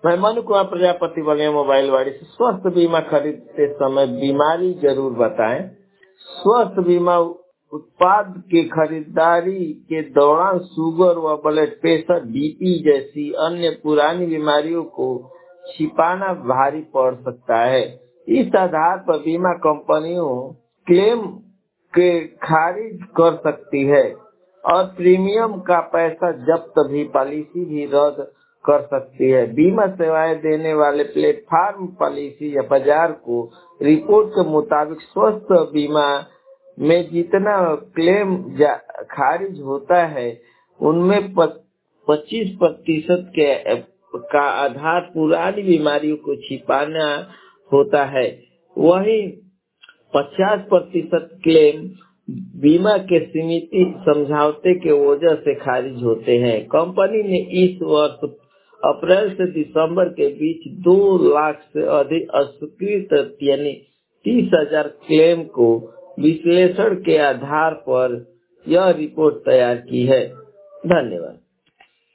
मैं मनु कुमार प्रजापति बलिया मोबाइल वाड़ी से। स्वास्थ्य बीमा खरीदते समय बीमारी जरूर बताएं। स्वास्थ्य बीमा उत्पाद के खरीदारी के दौरान शुगर व ब्लड प्रेशर, बीपी जैसी अन्य पुरानी बीमारियों को छिपाना भारी पड़ सकता है। इस आधार पर बीमा कंपनियों क्लेम के खारिज कर सकती है और प्रीमियम का पैसा जब्त भी, पॉलिसी भी रद्द कर सकती है। बीमा सेवाएं देने वाले प्लेटफॉर्म पॉलिसी या बाजार को रिपोर्ट के मुताबिक स्वास्थ्य बीमा में जितना क्लेम खारिज होता है उनमें 25% का आधार पुरानी बीमारियों को छिपाना होता है। वहीं 50% क्लेम बीमा के सीमित समझौते के वजह से खारिज होते हैं। कंपनी ने इस वर्ष अप्रैल से दिसंबर के बीच 2 लाख से अधिक अस्वीकृत यानी 30,000 क्लेम को विश्लेषण के आधार पर यह रिपोर्ट तैयार की है। धन्यवाद।